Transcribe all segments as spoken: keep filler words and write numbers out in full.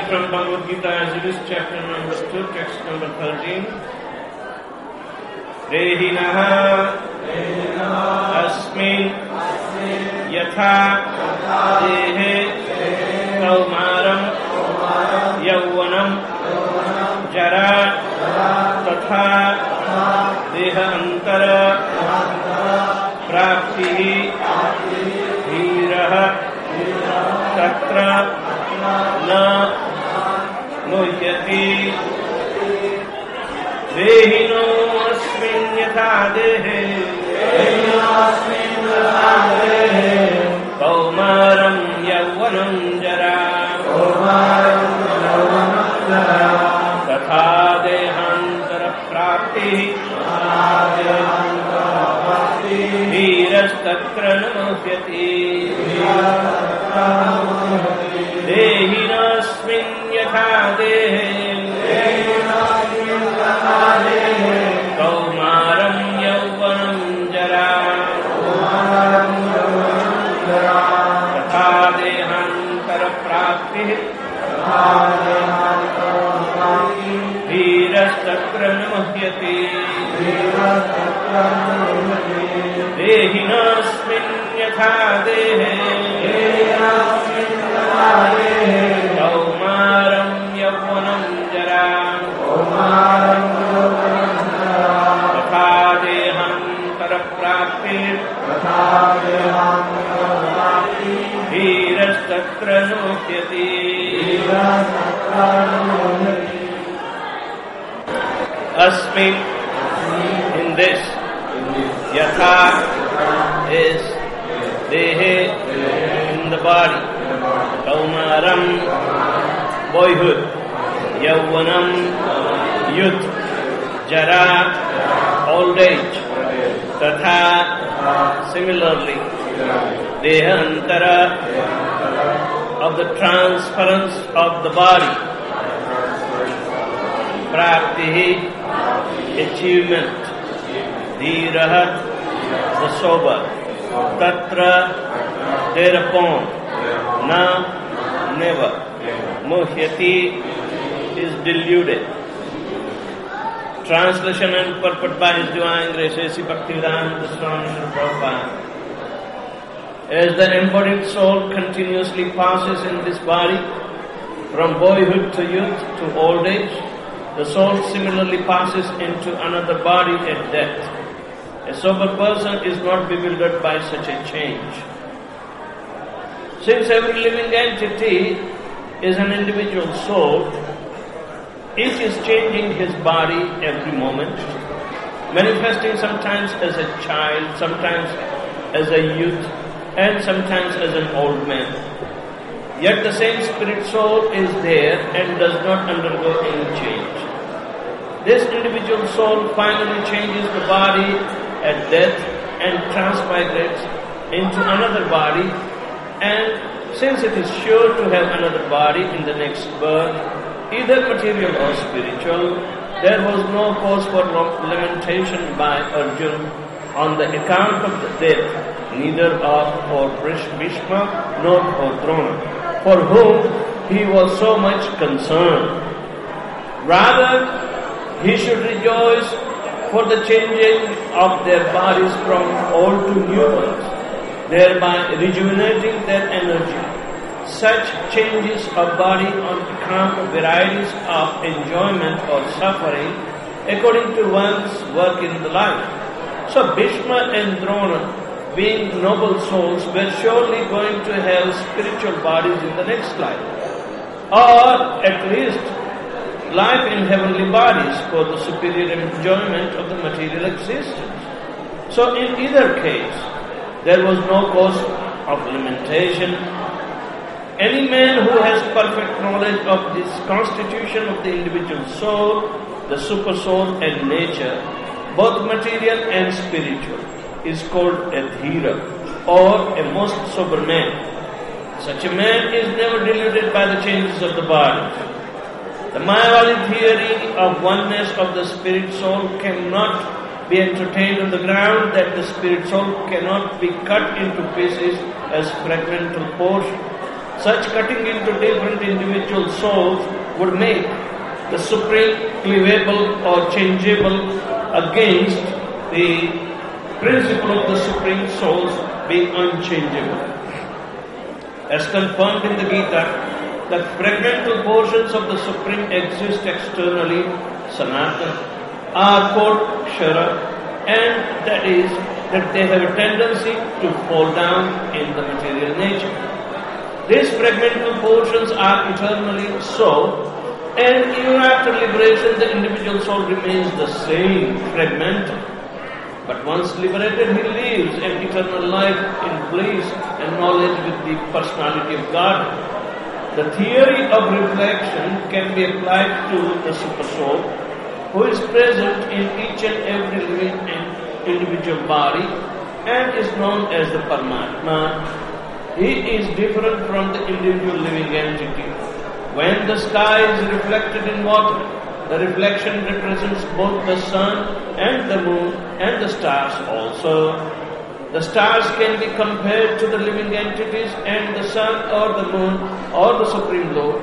from Bhagavad Gita as it is, chapter number two, text number thirteen. Rehinaha asmin yatha dehe kaumaram yauvanam jara tatha deha antara praptihi dhiraha tatra na muhyati Rehino asmin yatha dehe Kaumaram yauvanam jara Tatha dehantara praptihi Dhirastatra namuhyati Dehinasmin yatha dehe Kaumaram yauvanam jara Tatha dehantara praptihi Dhirastatra namuhyati Dehinasmin yatha dehe Kaumaram yauvanam jara Tatha dehantara praptihi Dhirastatra namuhyati Asmin, in this, yatha is dehe, in the body, kaumaram, boyhood, yauvanam, youth, jara, old age, tatha, similarly, dehantara, of the transference of the body, praptihi, achievement, dhirahat, the sober, tatra, thereupon, na, never, muhyati, is deluded. Translation and purport by His Divine Grace, Sri Bhaktivedanta Swami Prabhupada. As the embodied soul continuously passes in this body, from boyhood to youth to old age, the soul similarly passes into another body at death. A sober person is not bewildered by such a change. Since every living entity is an individual soul, each is changing his body every moment, manifesting sometimes as a child, sometimes as a youth, and sometimes as an old man. Yet the same spirit soul is there and does not undergo any change. This individual soul finally changes the body at death and transmigrates into another body, and since it is sure to have another body in the next birth, either material or spiritual, there was no cause for lamentation by Arjuna on the account of the death, neither of for Bhishma nor for Drona, for whom he was so much concerned. Rather, he should rejoice for the changing of their bodies from old to new ones, thereby rejuvenating their energy. Such changes of body on account of varieties of enjoyment or suffering according to one's work in the life. So Bhishma and Drona, being noble souls, were surely going to have spiritual bodies in the next life, or at least life in heavenly bodies for the superior enjoyment of the material existence. So in either case, there was no cause of lamentation. Any man who has perfect knowledge of this constitution of the individual soul, the super soul and nature, both material and spiritual, is called a dhira, or a most sober man. Such a man is never deluded by the changes of the body. The Mayavadi theory of oneness of the spirit soul cannot be entertained on the ground that the spirit soul cannot be cut into pieces as fragmental portions. Such cutting into different individual souls would make the supreme cleavable or changeable against the principle of the supreme souls being unchangeable. As confirmed in the Gita, the fragmental portions of the supreme exist externally, Sanatana, are called Kshara, and that is that they have a tendency to fall down in the material nature. These fragmental portions are eternally so, and even after liberation the individual soul remains the same, fragmental. But once liberated, he lives an eternal life in bliss and knowledge with the personality of God. The theory of reflection can be applied to the Super Soul, who is present in each and every living and individual body and is known as the Paramatma. He is different from the individual living entity. When the sky is reflected in water, the reflection represents both the sun and the moon and the stars also. The stars can be compared to the living entities and the sun or the moon or the Supreme Lord.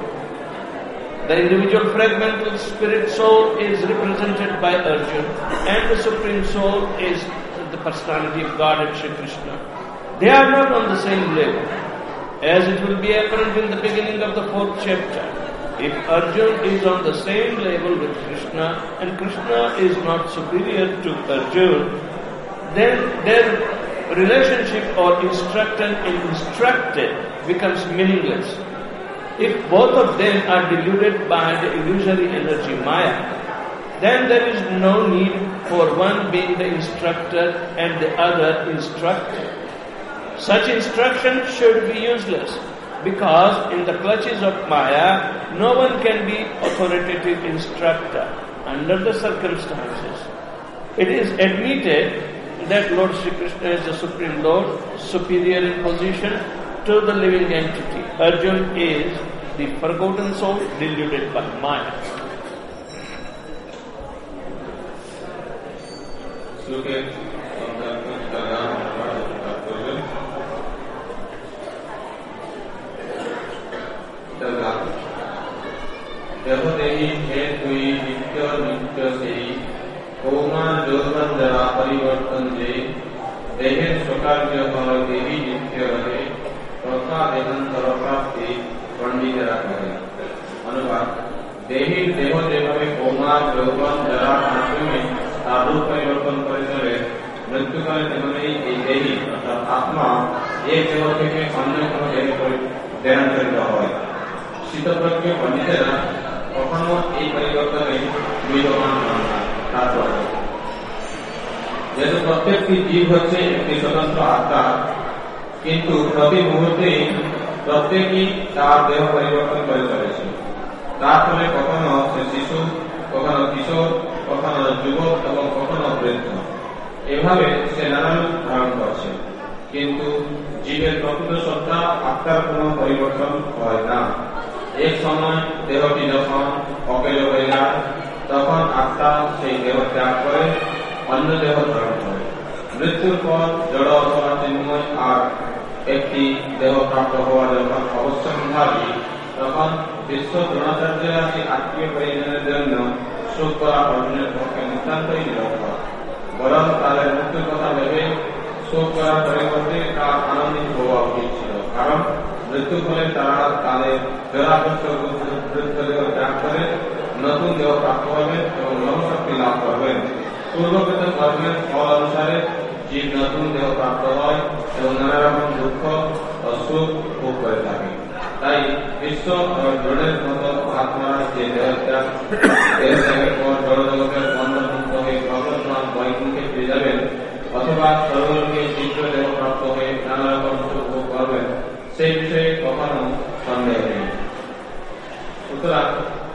The individual fragmental spirit soul is represented by Arjuna and the Supreme Soul is the personality of God, Shri Krishna. They are not on the same level. As it will be apparent in the beginning of the fourth chapter, if Arjuna is on the same level with Krishna and Krishna is not superior to Arjuna, then their relationship or instructor and instructed becomes meaningless. If both of them are deluded by the illusory energy Maya, then there is no need for one being the instructor and the other instructed. Such instruction should be useless, because in the clutches of Maya, no one can be authoritative instructor under the circumstances. It is admitted that Lord Sri Krishna is the Supreme Lord, superior in position to the living entity. Arjuna is the forgotten soul deluded by Maya. देवदेही भेद हुई नित्य नित्य से coma जोगन जरा परिवर्तन जे देहे स्वकार्य पर देवी नित्य रहे तथा देहांतर प्राप्ति पंडित रखे अनुवाद देही देह देह में कोमा जोगन जरा आंसू में साधु परिवर्तन कर चले मृत्यु काल में ये देही अर्थात आत्मा एक देह থেকে অন্য কোনো দেহে দেহান্তরিত হয় শীতপ্রজ্ঞ পণ্ডিতেরা কখনো এই পরিবর্তনে বিদ্যমান হন না। তারপর যেহেতু প্রত্যেকটি জীব হচ্ছে একটি স্বতন্ত্র আত্মা, কিন্তু প্রতি মুহূর্তেই প্রত্যেকই তার দেহ পরিবর্তন করে চলেছে। তার ফলে কখনো সে শিশু, কখনো কিশোর, কখনো যুবক এবং কখনো বৃদ্ধ, এভাবে সে নানা রূপ ধারণ করছে। কিন্তু জীবের প্রকৃত সত্তা আত্মার কোনো পরিবর্তন হয় না। এক সময় দেহটি যখন অকেজ হয়ে যায়, তখন আত্মা সেই দেহ ত্যাগ করে অন্য দেহ ধারণ করে। মৃত্যুর পর জড় অথবা চিন্ময় আর একটি দেহ প্রাপ্ত হওয়া যখন অবশ্যম্ভাবী, তখন বিশ্ব দ্রোণাচার্যেরা সেই আত্মীয় পরিজনের জন্য শোক করা অর্জুনের পক্ষে নিতান্তই নিরক্ষর। বরং তাদের মৃত্যুর কথা ভেবে শোক করার পরিবর্তে তার আনন্দিত হওয়া উচিত ছিল, কারণ মৃত্যুর ফলে তারা তাদের জড়াবদ্ধ দেহ ত্যাগ করে নতুন দেহ প্রাপ্ত হবেন এবং লোকশক্তি লাভ করবেন। পূর্বকৃত কর্মের ফল অনুসারে জীব নতুন দেহ প্রাপ্ত হয় এবং নানা রকম দুঃখ ও সুখ ভোগ করে থাকে। তাই বিশ্ব দ্রোণের মতো আত্মারা যে দেহ ত্যাগ দেহ ত্যাগের পর জড়জগতের বন্ধনমুক্ত হয়ে ভগবান বৈকুণ্ঠে ফিরে যাবেন অথবা সর্বলোকে শীঘ্র দেহ প্রাপ্ত হয়ে নানা রকম সুখ ভোগ করবেন, সেই বিষয়ে কখনো সন্দেহ নেই। সুতরাং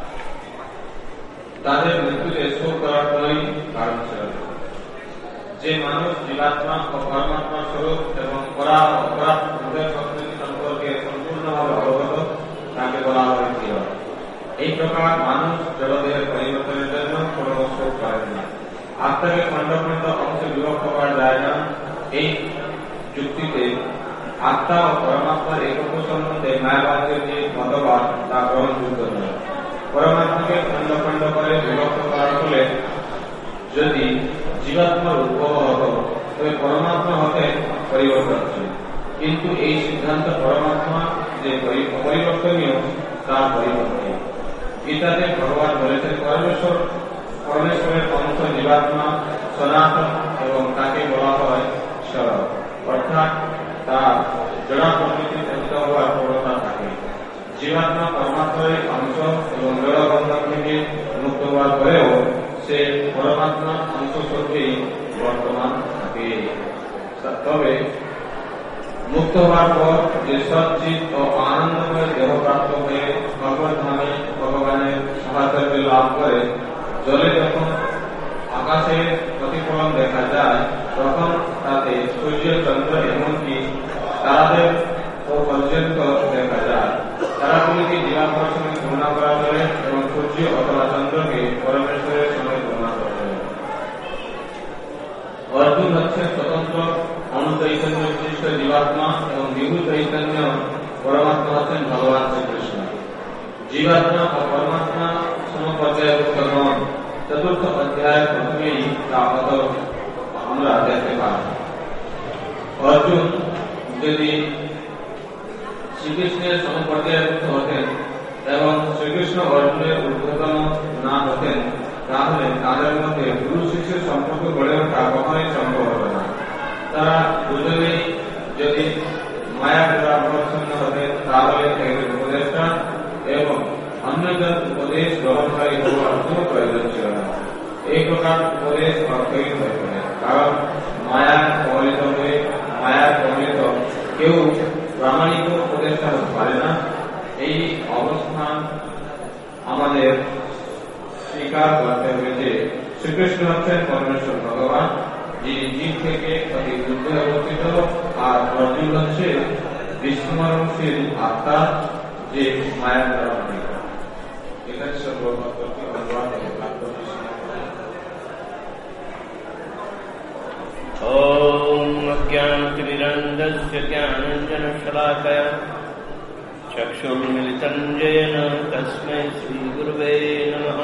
তাদের মৃত্যুতে শোক করার কোনই কারণ ছিল না। যে মানুষ জীবাত্মা ও পরমাত্মা স্বরূপ এবং পরা অপরা উভয় সংস্কৃতি সম্পর্কে সম্পূর্ণভাবে অবগত, তাকে বলা হয় ছিল। এই প্রকার মানুষ জড়দেহের পরিবর্তনের জন্য কোনো শোক করেন না। আত্মাকে খণ্ড খণ্ড অংশে বিভক্ত করা যায় না, এই যুক্তিতে আত্মা ও পরমাত্মার একত্ব সম্বন্ধে মায়াবাদের যে মতবাদ তা গ্রহণযোগ্য নয়। পরমাত্মাকে খণ্ড খণ্ড করে বিভক্ত করার ফলে যদি জীবাত্মার উদ্ভব হতো তবে পরমাত্মা হতে পরিবর্তনশীল, কিন্তু এই সিদ্ধান্ত পরমাত্মা যে অপরিবর্তনীয় তার পরিবর্তন। গীতাতে ভগবান বলেছেন পরমেশ্বর পরমেশ্বরের অংশ জীবাত্মা সনাতন এবং তাকে বলা হয় ঈশ্বর, অর্থাৎ তার জড়া প্রকৃতি মুক্ত হওয়ার প্রবণতা থাকে। জীবাত্মা পরমাত্মার অংশ এবং জড় বন্ধন থেকে মুক্ত হওয়ার পরেও সে পরমাত্মা অংশ স্বরূপেই বর্তমান থাকে। তবে মুক্ত হওয়ার পর যে সচ্চিত ও আনন্দময় দেহ প্রাপ্ত হয়ে ভগবত ধামে ভগবানের সাহায্য লাভ করে, জলে যখন আকাশের প্রতিফলন দেখা যায় তখন তাতে সূর্য চন্দ্র এমনকি তারাদের ও পর্যন্ত দেখা যায়। তারাগুলিকে জীবাত্মার সঙ্গে তুলনা করা চলে এবং সূর্য অথবা চন্দ্রকে পরমেশ্বরের সঙ্গে তুলনা করা চলে। অর্জুন হচ্ছে স্বতন্ত্র অনুচৈতন্য বিশিষ্ট জীবাত্মা এবং বিভু চৈতন্য পরমাত্মা হচ্ছেন ভগবান শ্রীকৃষ্ণ। জীবাত্মা ও পরমাত্মা সমপর্যায়ভুক্ত নন। চতুর্থ অধ্যায়ের প্রথমেই তা আমরা দেখতে পাই। অর্জুন যদি শ্রীকৃষ্ণের সমপর্যায়ভুক্ত হতেন এবং শ্রীকৃষ্ণ অর্জুনের ঊর্ধ্বতন না হতেন তাহলে তাদের মধ্যে গুরু শিষ্যের সম্পর্ক গড়ে ওঠা কখনোই সম্ভব হবে না। তারা দুজনেই যদি মায়া দ্বারা অবচ্ছন্ন হতেন তাহলে একজন উপদেষ্টা এবং অন্যজন উপদেশ গ্রহণকারী হওয়ার কোনো প্রয়োজন ছিল না। এই প্রকার উপদেশ অর্থহীন হয়ে পড়ে, কারণ মায়ার প্রভাবিত হয়ে মায়ার প্রভাবিত কেউ প্রামাণিক উপদেষ্টা হতে পারে না। এই অবস্থান আমাদের স্বীকার করতে হবে যে শ্রীকৃষ্ণ হচ্ছেন পরমেশ্বর ভগবান, যিনি জীব থেকে অতি যুদ্ধে অবস্থিত, আর অর্জুন হচ্ছে বিস্মরণশীল আত্মা যে মায়া দ্বারা অনেক। এখানে সর্বপ্রথমে অনুবাদ ওম অজ্ঞানতিমিরন্ধস্য জ্ঞানাঞ্জনশলাকয়া চক্ষুর্মিলিতং येन তস্मै শ্রীগুরবে নমঃ।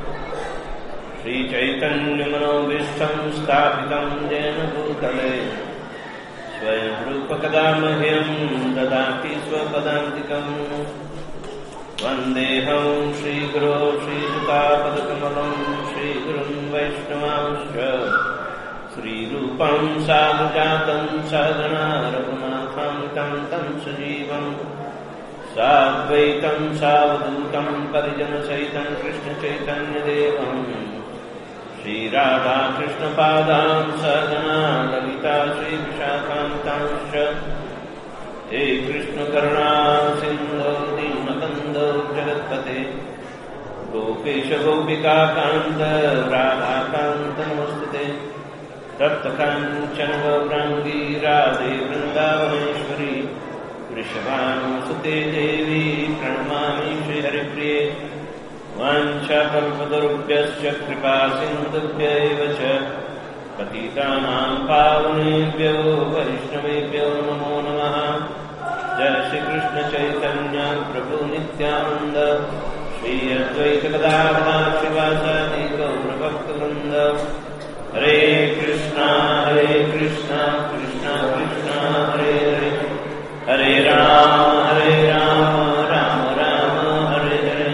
श्रीचैतन्यमनोभीष्टं स्थापितं येन भूतले स्वयं रूप कदा मह्यं ददाति स्वपदान्तिकम्। वन्देऽहं श्रीगुरो श्रीयुतापदकमलं श्रीगुरुं वैष्णवांश्च श्रीरूपं साधुजातं सहगणा रघुनाथान्वितं तं सजीवम् साद्वैतं सावधूतं परिजनसहितं कृष्णचैतन्यदेवम् श्रीराधा कृष्णपादान् सहगणा ललिता श्रीविशाखान्तांश्च हे कृष्णकरुणा सिन्धो दीनबन्धो जगत्पते गोपेश गोपिकान्त राधाकान्त नमोस्तुते। तप्तकाञ्चन गौराङ्गी राधे वृन्दावनेश्वरी वृषभानुसुते देवी प्रणमामि श्रीहरिप्रिये। वाञ्छाकल्पतरुभ्यश्च कृपा सिन्धुभ्यैव च पतितानां पावनेभ्यो वैष्णवेभ्यो नमो नमः। जय श्री कृष्ण चैतन्य प्रभु नित्यानंद श्री अद्वैत गदाधर श्रीवासादि गौरभक्तवृंद। हरे कृष्णा हरे कृष्णा कृष्णा कृष्णा हरे हरे, हरे राम हरे राम राम राम हरे हरे।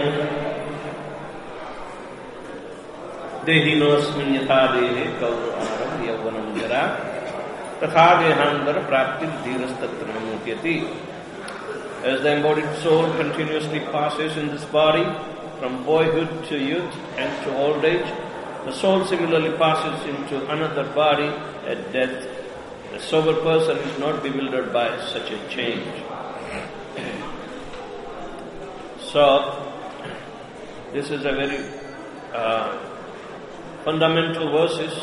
देहिनोऽस्मिन् यथा देहे कौरवारं यौवनं जरा तथा देहान्तर प्राप्ति धीरस्तत्र न मुह्यति। As the embodied soul continuously passes in this body from boyhood to youth and to old age, the soul similarly passes into another body at death. The sober person is not bewildered by such a change. So, this is a very uh, fundamental verses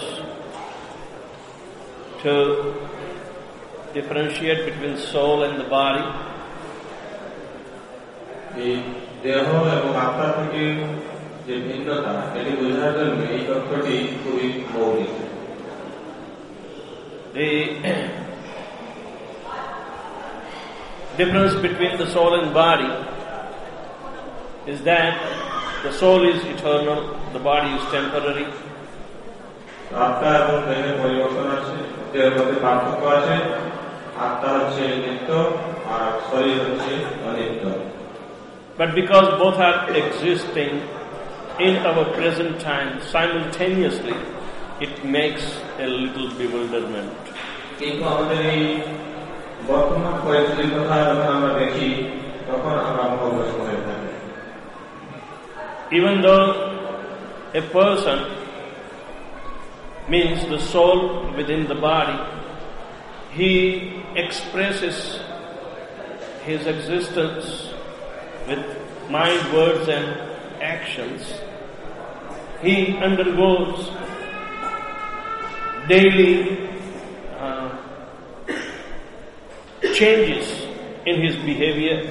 to differentiate between soul and the body. এই দেহ এবং আত্মা থেকে যে ভিন্নতা এটি বোঝার জন্য এই তথ্যটি খুবই মৌলিক। The difference between the soul and body is that the soul is eternal, the body is temporary. আত্মা এবং দেহের পরিবর্তন আছে, দেহের মধ্যে পার্থক্য আছে। আত্মা হচ্ছে নিত্য আর শরীর হচ্ছে অনিত্য। But because both are existing in our present time simultaneously, it makes a little bewilderment. কিন্তু আমাদের এই বর্তমান পরিস্থিতির কথা যখন আমরা দেখি তখন আমরা মোহগ্রস্ত হয়ে থাকি। Even though a person means the soul within the body, he expresses his existence with mind, words and actions. He undergoes daily uh, changes in his behavior.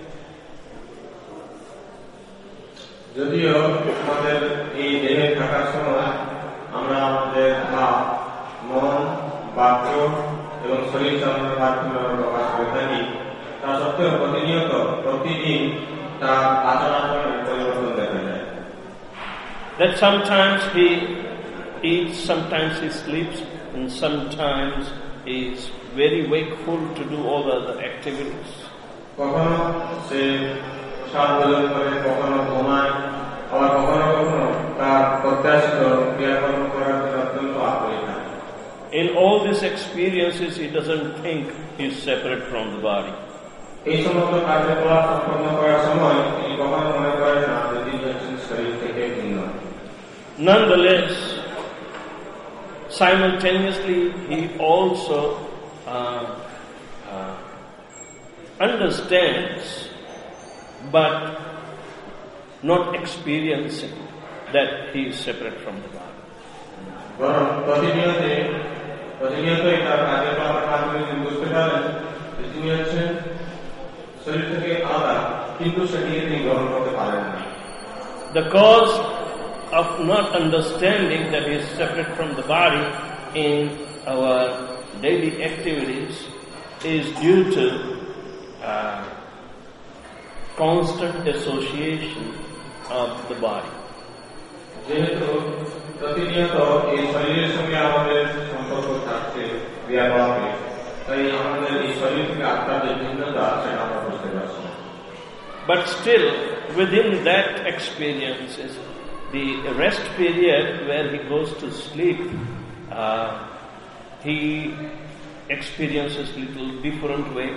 যদিও আমাদের এই দেহে থাকার সময় আমরা আমাদের ভাব, মন, বাক্য এবং শরীর চালনার মাধ্যমে আমরা প্রকাশ করে থাকি, তা সত্ত্বেও প্রতিনিয়ত প্রতিদিন তার আচার আচরণের পরিবর্তন দেখা যায়। That sometimes he eats, sometimes he sleeps, and sometimes he is very wakeful to do all the other activities. কখনো সে শ্বাস ভোজন করে, কখনো ঘুমায়, আবার কখনো কখনো তার প্রত্যাশিত ক্রিয়াকর্ম করার জন্য অত্যন্ত আগ্রহী থাকে। In all these experiences, he doesn't think he is separate from the body. এই সমস্ত কার্যকলাপ সম্পন্ন করার সময় তিনি কখনো মনে করেন না যে তিনি হচ্ছেন শরীর থেকে ভিন্ন। Nonetheless, simultaneously, he also uh, uh, understands, but not experiencing that he is separate from the body. বরং প্রতিনিয়তে প্রতিনিয়তই তার কার্যকলাপের মাধ্যমে তিনি বুঝতে পারেন যে তিনি হচ্ছেন শরীর থেকে আলাদা, কিন্তু সেটিকে তিনি গ্রহণ করতে পারেন না। The cause of not understanding that he is separate from the body in our daily activities is due to uh, constant association of the body. যেহেতু প্রতিনিয়ত এই শরীরের সঙ্গে আমাদের সম্পর্ক থাকছে ক্রিয়াকলাপে, তাই আমাদের এই শরীর থেকে আত্মার যে ভিন্নতা সেটা আমরা বুঝতে পারছি। But still, within that experience is the rest period where he goes to sleep. Uh, he experiences little different way.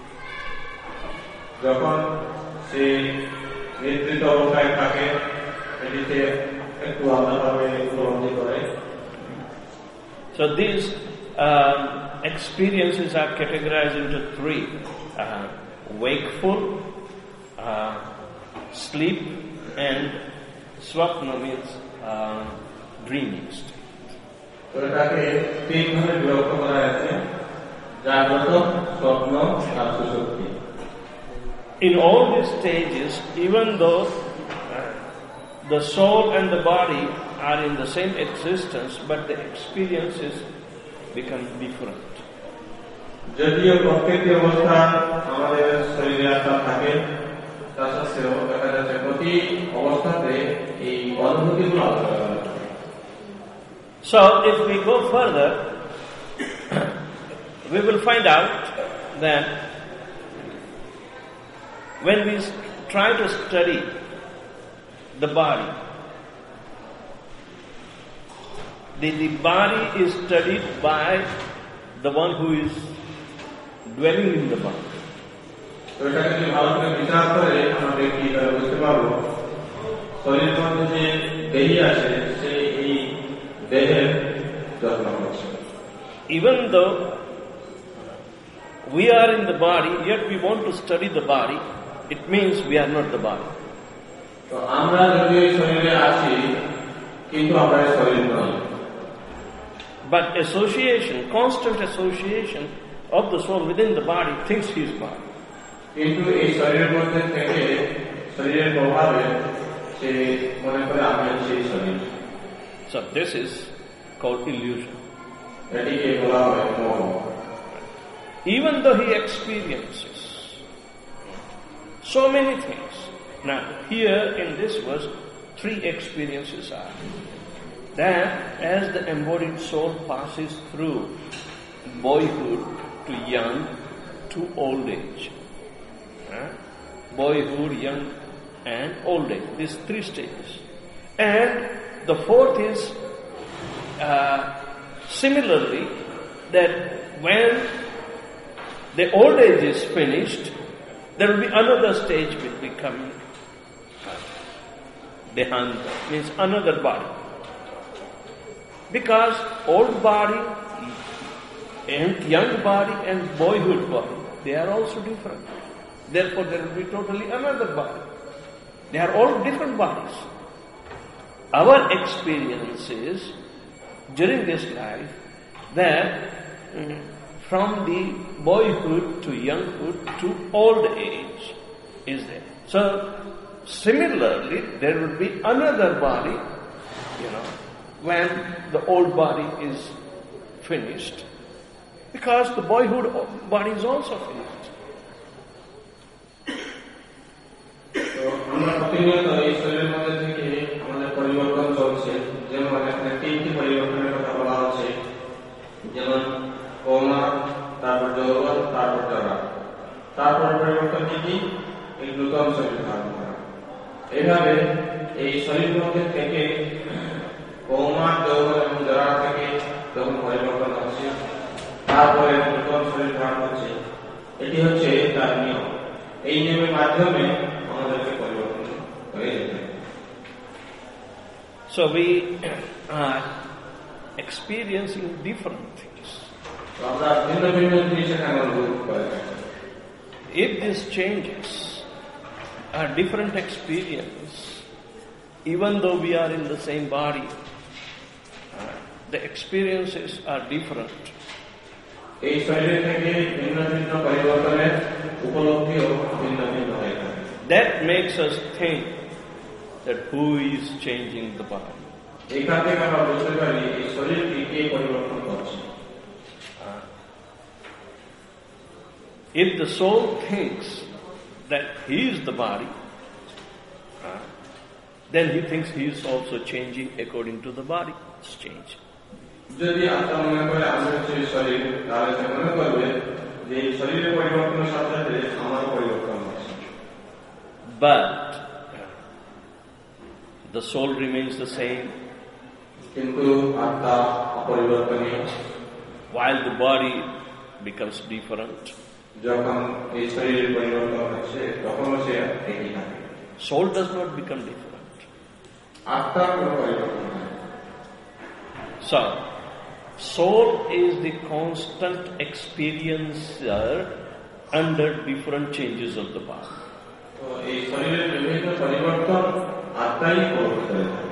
যখন সে নিদ্রিত অবস্থায় থাকে, এটিতে একটু আলাদাভাবে উপলব্ধি করে। So these uh, experiences are categorized into three: uh, wakeful, uh, sleep, and swapna means uh, dreaming state. তো এটাকে তিন ভাবে বিভক্ত করা হয়েছে: জাগ্রত, স্বপ্ন আর সুষুপ্তি। In all these stages, even though uh, the soul and the body are in the same existence, but the experiences become different. যদিও প্রত্যেকটি অবস্থা আমাদের শরীরে আত্মা থাকে, তা সত্ত্বেও দেখা যাচ্ছে প্রতি অবস্থাতে এই অনুভূতিগুলো আলাদা আলাদা। So, if we go further, we will find out that when we try to study the body, the, the body is studied by the one who is dwelling in the body. তো এটাকে যদি ভালো করে বিচার করে আমরা দেখি তাহলে বুঝতে পারবো শরীরের মধ্যে যে দেহি আছে সে এই দেহের যত্ন করছে। Even though we are in the body, yet we want to study the body, it means we are not the body. তো আমরা যদি শরীরে আছি কিন্তু আমরা শরীর নই। But association, constant association of the soul within the body thinks he is body. কিন্তু এই শরীরের মধ্যে থেকে শরীরের প্রভাবে সে মনে করে আমি হচ্ছি এই শরীর। So this is called illusion. এটিকে বলা হয় মোহ। Even though he experiences So many things. Now, here in this verse, three experiences are. That as the embodied soul passes through boyhood to young to old age. Uh, boyhood, young and old age. These three stages. And the fourth is uh, similarly that when the old age is finished, there will be another stage will be coming. Dehanta means another body. Because old body and young body and boyhood body, they are also different. Therefore there will be totally another body. They are all different bodies. Our experience is during this life that mm, from the boyhood to younghood to old age is there. So similarly there will be another body, you know, when the old body is finished, because the boyhood body is also finished. So, আমরা প্রতিনিয়ত এই শরীরের মধ্যে থেকে আমাদের পরিবর্তন চলছে, যেমন এখানে তিনটি পরিবর্তনের কথা বলা হচ্ছে, যেমন কৌমার, তারপর যৌবন, তারপর জরা। তারপর পরিবর্তন কি? এই নূতন শরীর ধারণ করা। এইভাবে এই শরীর মধ্যে থেকে কৌমার, যৌবন এবং জরা থেকে যখন পরিবর্তন হচ্ছে, তারপরে নূতন শরীর ধারণ হচ্ছে। এটি হচ্ছে তার নিয়ম। এই নিয়মের মাধ্যমে আমাদেরকে পরিবর্তন হয়ে যেতে হবে। So we are experiencing different things. আমরা ভিন্ন ভিন্ন জিনিস এখানে অনুভব করে থাকি। If these changes are different experience, even though we are in the same body, uh, the experiences are different. এই শরীর থেকে ভিন্ন ভিন্ন পরিবর্তনের উপলব্ধিও ভিন্ন ভিন্ন হয়ে থাকে। That makes us think that who is changing the body. এখান থেকে আমরা বুঝতে পারি এই শরীরটি কে পরিবর্তন করছে। If the soul thinks that he is the body, uh, then he thinks he is also changing according to the body's change. যদি আত্মা মনে করে আমি হচ্ছে শরীর, তাহলে সে মনে করবে যে এই শরীরের পরিবর্তনের সাথে সাথে আমার পরিবর্তন হচ্ছে। But the soul remains the same, কিন্তু আত্মা অপরিবর্তনীয়। while the body becomes different. যখন এই শরীরের পরিবর্তন হচ্ছে তখনও সে একই থাকে। Soul does not become different. আত্মার কোনো পরিবর্তন হয়। So, soul is the constant experiencer under different changes of the body. তো এই শরীরের বিভিন্ন পরিবর্তন আত্মাই উপলব্ধি করে থাকে।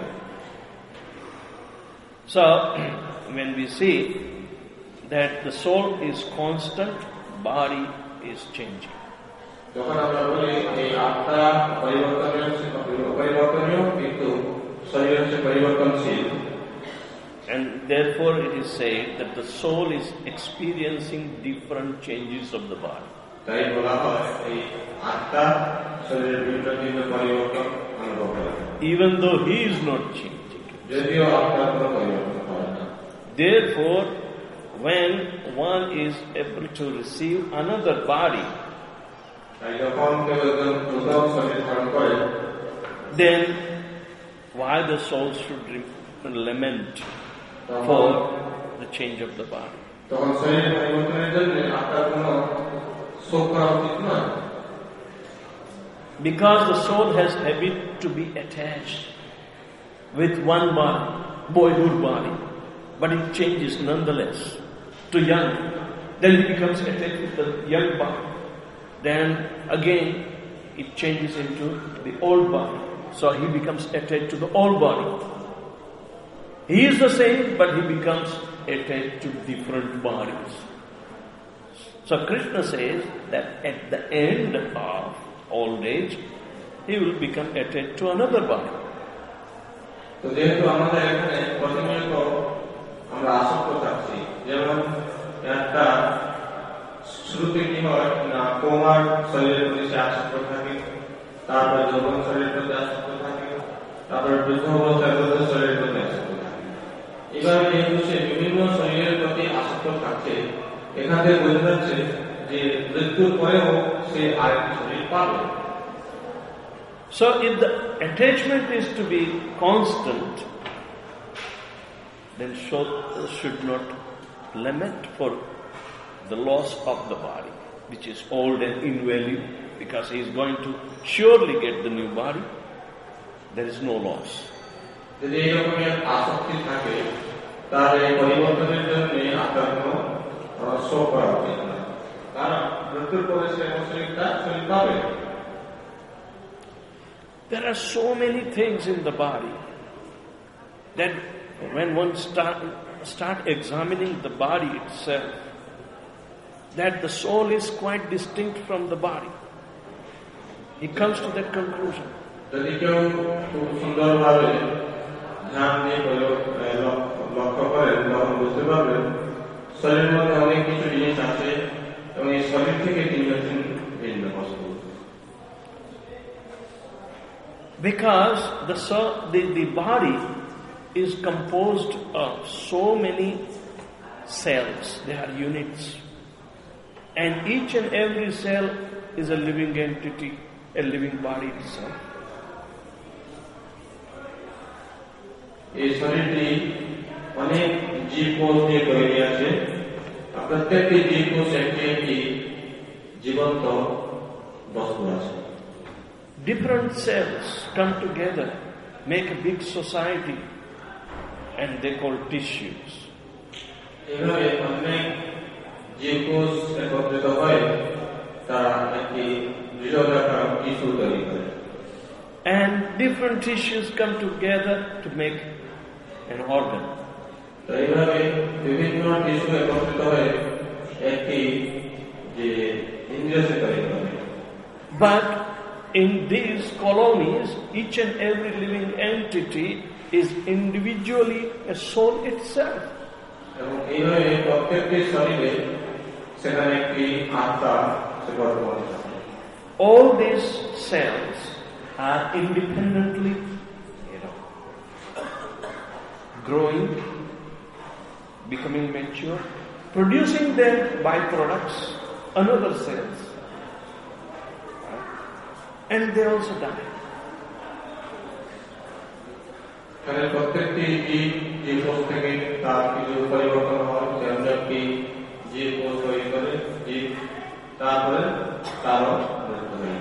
So, when we see that the soul is constant, body is changing. যখন আমরা বলি এই আত্মা পরিবর্তনীয়, পরিবর্তনীয় কিন্তু শরীর হচ্ছে পরিবর্তনশীল। And therefore it is said that the soul is experiencing different changes of the body. তাই বলা হয় এই আত্মা শরীরের বিভিন্ন বিভিন্ন পরিবর্তন অনুভব করে, even though he is not changing. যদিও আত্মার কোনো পরিবর্তন হয় না। Therefore, when one is able to receive another body, তাই যখন কেউ একজন নূতন শরীর ধারণ করে, then why the soul should lament for the change of the body? তখন শরীরের পরিবর্তনের জন্য আত্মার কোনো শোক করা উচিত নয়। Because the soul has habit to be attached with one body, boyhood body, but it changes nonetheless to young. Then it becomes attached with the young body. Then again it changes into the old body. So he becomes attached to the old body. He is the same, but he becomes attached to different bodies. So Krishna says that at the end of old age, he will become attached to another body. তো যেহেতু আমাদের এখানে প্রতিনিয়ত আমরা আসক্ত থাকছি, যেমন একটা শুরুতে কি হয় না কুমার শরীরের প্রতি সে আসক্ত থাকে, তারপরে যৌবন শরীরের প্রতি আসক্ত থাকে, তারপরে বৃদ্ধ অবস্থায় বৃদ্ধ শরীরের প্রতি আসক্ত থাকে। এবার যেহেতু সে বিভিন্ন শরীরের প্রতি আসক্ত থাকছে, এখান থেকে বোঝা যাচ্ছে যে মৃত্যুর পরেও সে আরেকটি শরীর পাবে। So if the attachment is to be constant, then should not lament for the loss of the body, which is old and invaluable, because he is going to surely get the new body. There is no loss. যদি এই রকমের আসক্তি থাকে, তাহলে পরিবর্তনের জন্য আপনার কোনো শোক করা উচিত না, কারণ মৃত্যুর পরে সে শরীরটা শরীর পাবে। There are so many things in the body that when one start start examining the body itself, that the soul is quite distinct from the body. He comes to that conclusion. যদি কেউ খুব সুন্দরভাবে ধ্যান দিয়ে লক্ষ্য করেন, তখন বুঝতে পারবেন শরীরের মধ্যে অনেক কিছু জিনিস আছে এবং এই শরীর থেকে তিনি হচ্ছেন ভিন্ন বস্তু। Because the, the, the body is composed of so many cells, they are units. And each and every cell is a living entity, a living body itself. এই শরীরটি অনেক জীবকোষ দিয়ে তৈরি আছে, প্রত্যেকটি জীবকোষ একটি একটি জীবন্ত বস্তু আছে। Different cells come together, make a big society, and they call tissues. এভাবে অনেক জীবকোষ একত্রিত হয়ে তারা একটি বৃহদাকার টিস্যু তৈরি করে। And different tissues come together to make an organ. এইভাবে বিভিন্ন টিস্যু একত্রিত হয়ে একটি যে ইন্দ্রিয় তৈরি করে। But in these colonies, each and every living entity is individually a soul itself. এবং এইভাবে প্রত্যেকটি শরীরে সেখানে একটি আত্মা সে বর্তমান থাকে। All these cells are independently, you know, growing, becoming mature, producing their byproducts, another cells, and they also die. প্রত্যেকটি জীব জীবকোষ থেকে তার কিছু পরিবর্তন হয়, যেমন একটি জীবকোষ তৈরি করে জীব, তারপরে তারও মৃত্যু হয়।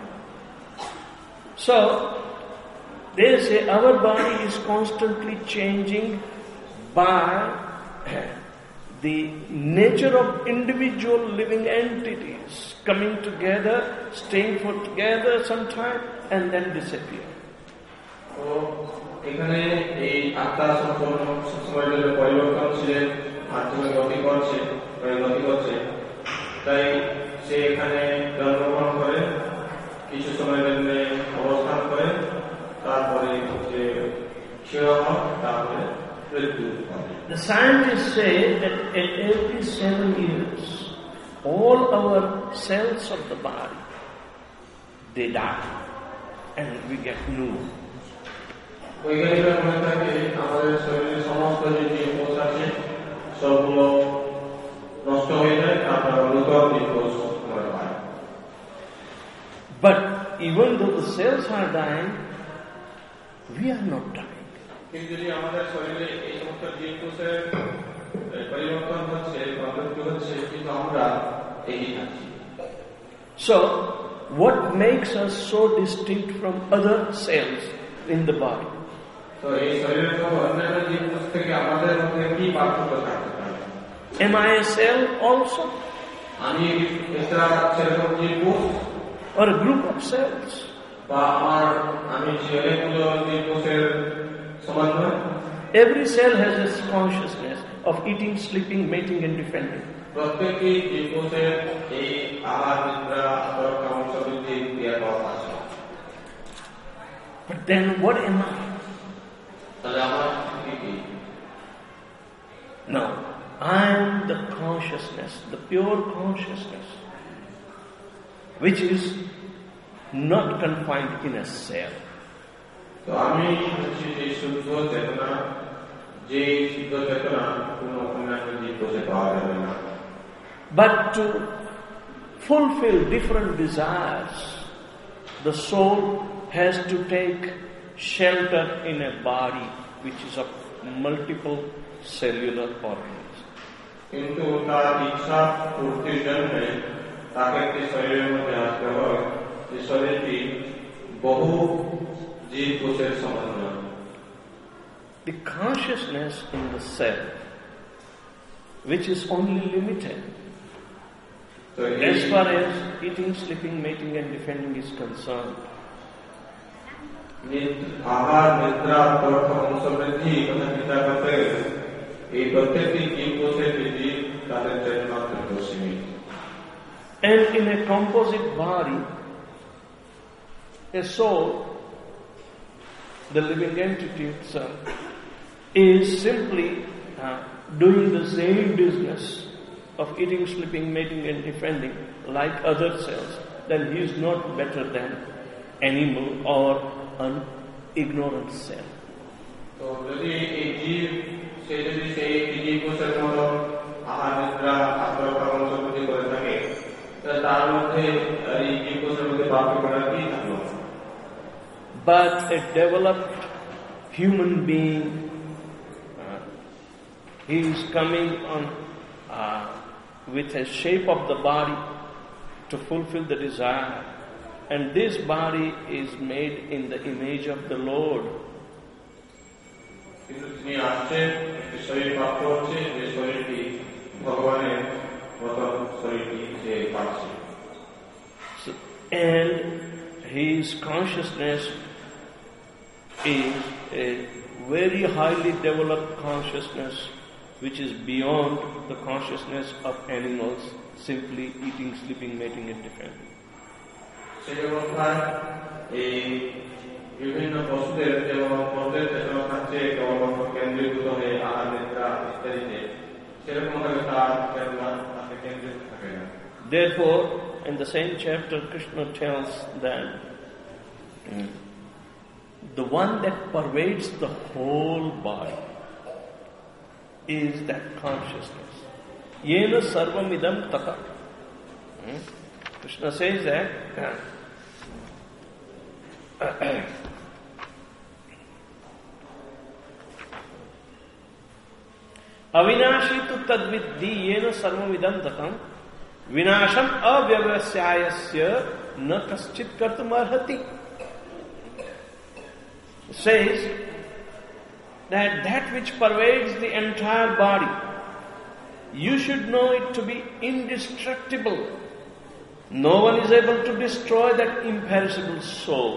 So they say our body is constantly changing by the nature of individual living entities coming together, staying for together some time, and then disappear. তো এখানে এই আত্মা সম্পূর্ণ সময়ের জন্য পরিবর্তনশীলের মাধ্যমে গতি করছে গতি করছে তাই সে এখানে জন্মগ্রহণ করে, কিছু সময়ের জন্য অবস্থান করে, তারপরে সে ক্ষয় হয়, তারপরে মৃত্যু হয়। The scientists say that at every seven years, all our cells of the body, they die, and we get new. বৈজ্ঞানিকরা বলে থাকে আমাদের শরীরের সমস্ত যে জীবকোষ আছে সবগুলো নষ্ট হয়ে যায়, তারপর নতুন জীবকোষ মরে হয়। But even though the cells are dying, we are not dying. কিন্তু যদি আমাদের শরীরে এই সমস্ত জীবকোষের পরিবর্তন হচ্ছে বা মৃত্যু হচ্ছে, কিন্তু আমরা একই থাকছি। So, what makes us so distinct from other cells in the body? তো এই শরীরের সব অন্যান্য জীবকোষ থেকে আমাদের মধ্যে কি পার্থক্য থাকতে পারে? Am I a cell also? আমি একটা সেরকম জীবকোষ or a group of cells? বা আমার আমি অনেকগুলো জীবকোষের সমন্বয়। Every cell has its consciousness of eating, sleeping, mating, and defending. প্রত্যেকটি জীবকোষের এই আহার নিদ্রা বংশবৃদ্ধি ক্রিয়াকলাপ আছে। But then what am I? তাহলে আমার কি কি? Now, I am the consciousness, the pure consciousness, which is not confined in a cell. তো আমি হচ্ছে যে শুদ্ধ চেতনা, যে শুদ্ধ চেতনা কোনো অন্যান্য জীবকে পাওয়া যাবে না। But to fulfill different desires, the soul has to take shelter in a body which is of multiple cellular organs. কিন্তু তার ইচ্ছা পূর্তির জন্য তাকে একটি শরীরের মধ্যে আসতে হয়, যে শরীরটি বহু জীব কোষের সমন্বয়। The consciousness in the cell, which is only limited, so as far as eating, sleeping, mating and defending is concerned. আহার, নিদ্রা, তর্ক, বংশবৃদ্ধি কথা চিন্তা করতে এই প্রত্যেকটি জীব কোষের জীব তাদের চেতনা সীমিত। And in a composite body, a soul, the living entity itself, is simply uh, doing the same business of eating, sleeping, mating and defending like other cells, then he is not better than animal or an ignorant cell. So, যদি এই জীব সে যদি সেই জীব কোষের মতো আহার, নিদ্রা, আত্মরক্ষা, বংশবৃদ্ধি করে থাকে, তার মধ্যে এই জীব কোষের মধ্যে পার্থক্য করার কি থাকলো? But a developed human being, uh, he is coming on uh, with a shape of the body to fulfill the desire, and this body is made in the image of the Lord. কিন্তু তিনি আসছেন, একটি শরীর প্রাপ্ত হচ্ছে, যে শরীরটি ভগবানের মতো শরীরটি সে পাচ্ছে। And his consciousness is a very highly developed consciousness which is beyond the consciousness of animals simply eating, sleeping, mating and defending. এই বিভিন্ন পশুদের যেমন পশুদের চেতনা থাকছে কেবলমাত্র কেন্দ্রীভূত হয়ে আহার, নিদ্রা ইত্যাদিতে, সেরকম ভাবে তার চেতনা তাকে কেন্দ্রীভূত থাকে না। Therefore, in the same chapter, Krishna tells that mm, the one that pervades the whole body is that consciousness. Yena sarvamidam tata. Hmm? Krishna says that avinashi tu tadviddhi yena sarvamidam tatam vinasham avyavyasayasya na kaschit kartum arhati. Says that that which pervades the entire body, you should know it to be indestructible. No one is able to destroy that imperishable soul.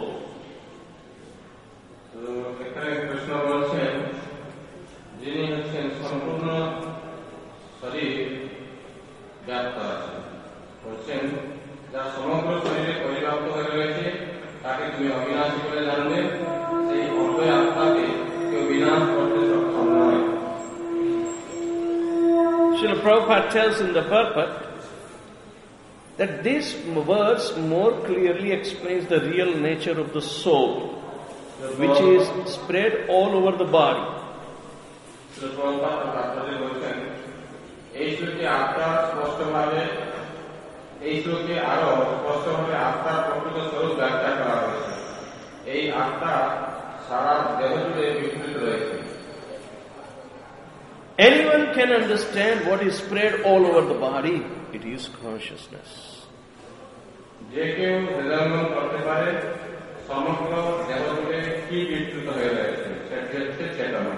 So, এখানে কৃষ্ণ বলছেন, যিনি হচ্ছেন সম্পূর্ণ শরীর ব্যাপ্ত আছেন, বলছেন যার সমগ্র শরীরে পরিব্যাপ্ত হয়ে রয়েছে, তাকে তুমি অবিনাশী বলে জানবে। সেই অব্যয় আত্মাকে কেউ বিনাশ করতে সক্ষম নয়। Srila Prabhupada tells in the purport that this verse more clearly explains the real nature of the soul, which is spread all over the body. এই শ্লোকে আত্মা স্পষ্টভাবে এই শ্লোকে আরো স্পষ্টভাবে আত্মার প্রকৃত স্বরূপ ব্যাখ্যা করা হয়েছে। এই আত্মা সারা দেহ জুড়ে বিস্তৃত রয়েছে। Anyone can understand what is spread all over the body. It is consciousness. যে কেউ হৃদয়ঙ্গম করতে পারে সমগ্র দেহ জুড়ে কি বিস্তৃত হয়ে রয়েছে, সেটি হচ্ছে চেতনা।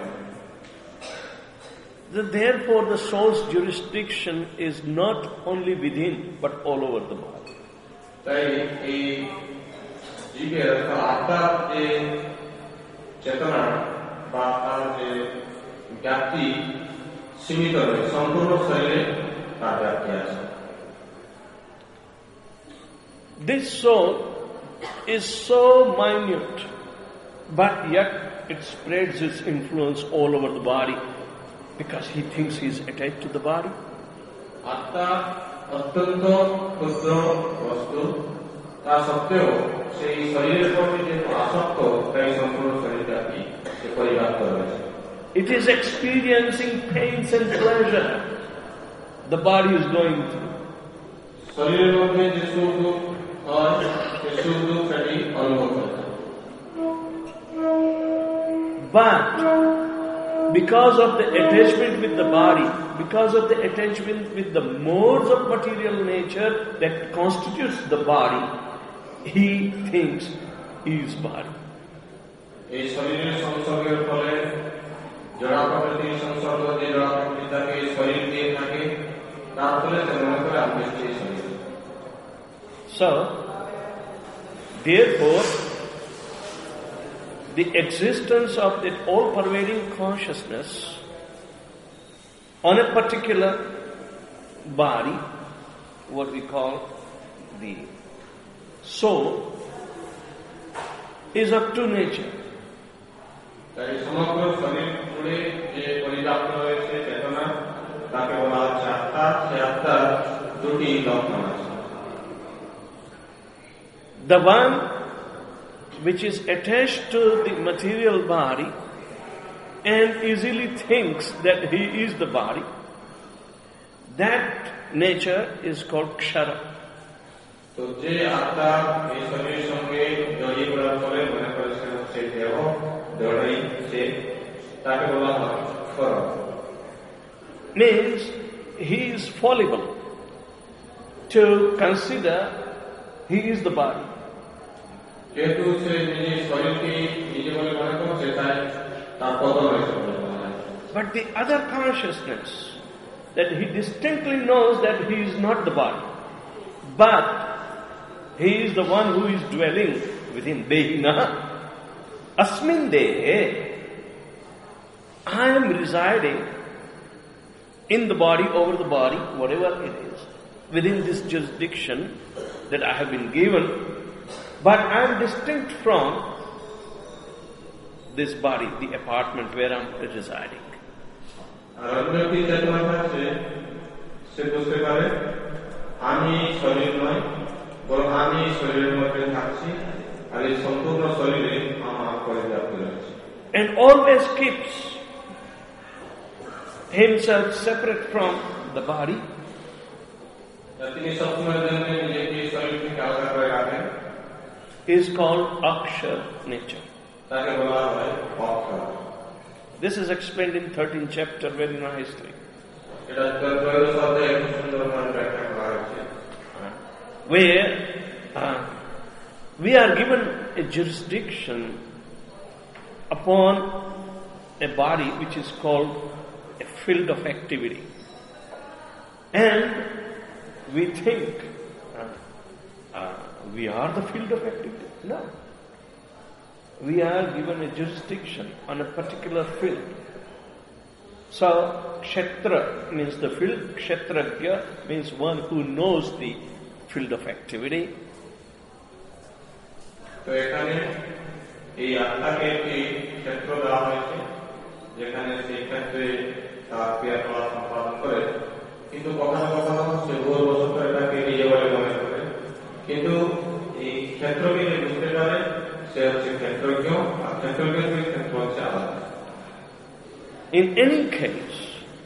Therefore, the soul's jurisdiction is not only within, but all over the body. তাই এই জীবের আত্মার যে চেতনা বা তার যে ব্যাপ্তি সীমিত নয়, সম্পূর্ণ শরীরে তার ব্যাপ্তি আছে। This soul is so minute, but yet it spreads its influence all over the body. because he thinks he is attached to the body. আত্মা অত্যন্ত ক্ষুদ্র বস্তু, তা সত্ত্বেও সেই শরীরের প্রতি যে আসক্ত, তাই সম্পূর্ণ শরীরটাকে সে পরিব্যাপ্ত রয়েছে। It is experiencing pains and pleasure the body is going through. শরীরের মধ্যে যে সুখ দুঃখ হয়, সে সুখ দুঃখ সেটি অনুভব করে। But because of the attachment with the body, because of the attachment with the modes of material nature that constitutes the body, he thinks he is body. এই শরীরের সংসর্গের ফলে জড়া প্রকৃতির সংসর্গ, যে জড়া প্রকৃতি তাকে শরীর দিয়ে থাকে, তার ফলে সে মনে করে আমি সেই শরীর। So, therefore, the existence of that all-pervading consciousness on a particular body, what we call the soul, is of two nature. তাই সমগ্র শরীর জুড়ে যে পরিব্যাপ্ত রয়েছে চেতনা, তাকে বলা হচ্ছে আত্মা। সে আত্মার দুটি লক্ষণ আছে। The one which is attached to the material body and easily thinks that he is the body, that nature is called kshara. তো যে আত্মা এই শরীরের সঙ্গে জড়িয়ে পড়ার ফলে মনে করেছেন সে দেহ, দেহটাই সে, তাকে বলা হয় ক্ষরা। Means he is fallible to consider he is the body. যেহেতু সে নিজে শরীরকে নিজে বলে মনে করছে, তাই তার পতন হয়েছে বলে মনে হয়। But the other consciousness, that he distinctly knows that he is not the body, but he is the one who is dwelling within Dehina. Asmin Dehe, I am residing in the body, over the body, whatever it is, within this jurisdiction that I have been given, but I am distinct from this body, the apartment where I am residing. আর অন্য একটি চেতনা থাকছে, সে বুঝতে পারে আমি শরীর নয়, বরং আমি শরীরের মধ্যে থাকছি, আর এই সম্পূর্ণ শরীরে আমার পরিব্যাপ্ত রয়েছে। And always keeps himself separate from the body. তিনি সবসময়ের জন্য নিজেকে শরীর থেকে আলাদা করে রাখেন, is called akshar nature. তাকে বলা হয় অক্ষর। This is explained in thirteenth chapter very nicely, এটা ত্রয়োদশ অধ্যায়ে খুব সুন্দরভাবে ব্যাখ্যা করা হয়েছে, where uh, we are given a jurisdiction upon a body which is called a field of activity, and we think uh, uh, we are the field of activity. No. We are given a jurisdiction on a particular field. So, kshetra means the field, kshetragya means one who knows the field of activity. তো এখানে এই আত্মাকে একটি ক্ষেত্র দেওয়া হয়েছে, যেখানে সেই ক্ষেত্রে তার ক্রিয়াকলাপ সম্পাদন করে, কিন্তু কখনো কখনো সে ভুলবশত এটাকে নিজে বলে মনে করে, কিন্তু এই ক্ষেত্রকে যে বুঝতে পারে সে হচ্ছে ক্ষেত্রজ্ঞ, আর ক্ষেত্রজ্ঞের ক্ষেত্র হচ্ছে আলাদা। In any case,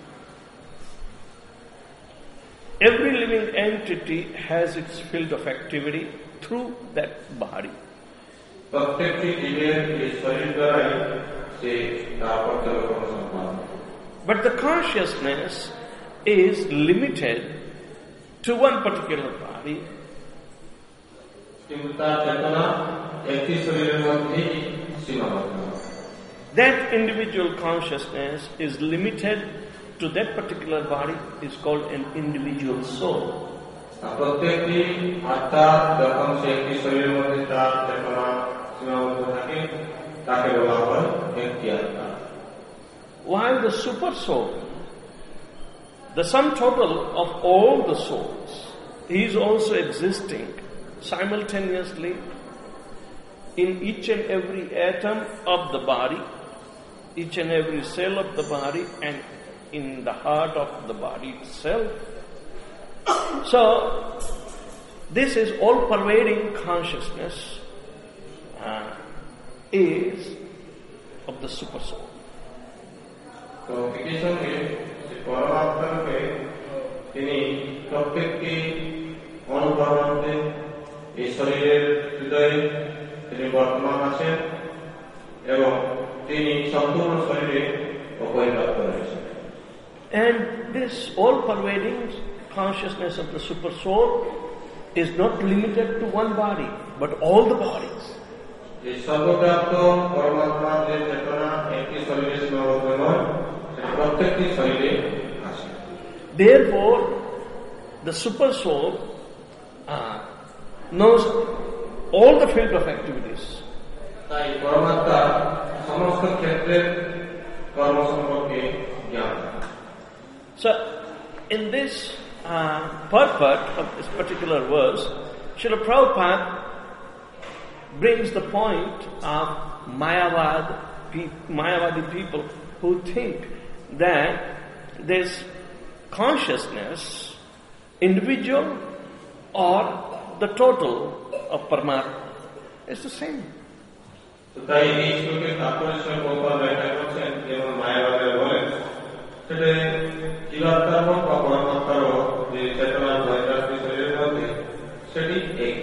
every living entity has its field of activity through that body. প্রত্যেকটি জীবের এই শরীর দ্বারাই সে তার পর্যবেক্ষণ সম্পাদন। But the consciousness is limited to one particular body. কিন্তু তার চেতনা একটি শরীরের মধ্যেই সীমাবদ্ধ। That individual consciousness is limited to that particular body, is called an individual soul. প্রত্যেকটি আত্মা যখন সে একটি শরীরের মধ্যে তার চেতনা সীমাবদ্ধ থাকে, তাকে বলা হয় একটি আত্মা। While the super soul, the sum total of all the souls, is also existing simultaneously in each and every atom of the body, each and every cell of the body, and in the heart of the body itself. So, this is all-pervading consciousness uh, is of the super soul. তো একই সঙ্গে পরমাত্মা রূপে তিনি প্রত্যেকটি অনুপ্রমাণে এই শরীরের হৃদয়ে তিনি বর্তমান আছেন এবং তিনি সম্পূর্ণ শরীরে অপরিবর্ত রয়েছেন। And this all-pervading consciousness of the super soul is not limited to one body, but all the bodies. এই সর্বব্যাপ্ত পরমাত্মার যে চেতনা একটি শরীরে সীমাবদ্ধ নয়, সেটা প্রত্যেকটি শরীরে আছে। Therefore, the super soul uh, knows all the field of activities. তাই পরমাত্মা সমস্ত ক্ষেত্রের কর্ম সম্পর্কে জ্ঞান। So, in this uh, purport of this particular verse, Srila Prabhupada brings the point of Mayavad, Mayavadi people who think that this consciousness, individual or the total of Paramatma, is the same. তাই এই শ্লোকের তাৎপর্য প্রভুপাদ ব্যাখ্যা করছেন যেমন মায়াবাদের বলেন সেটা জীবাত্মার হোক বা পরমাত্মার হোক যে চেতনার বহিরাত্মিক শরীরের মধ্যে সেটি এক।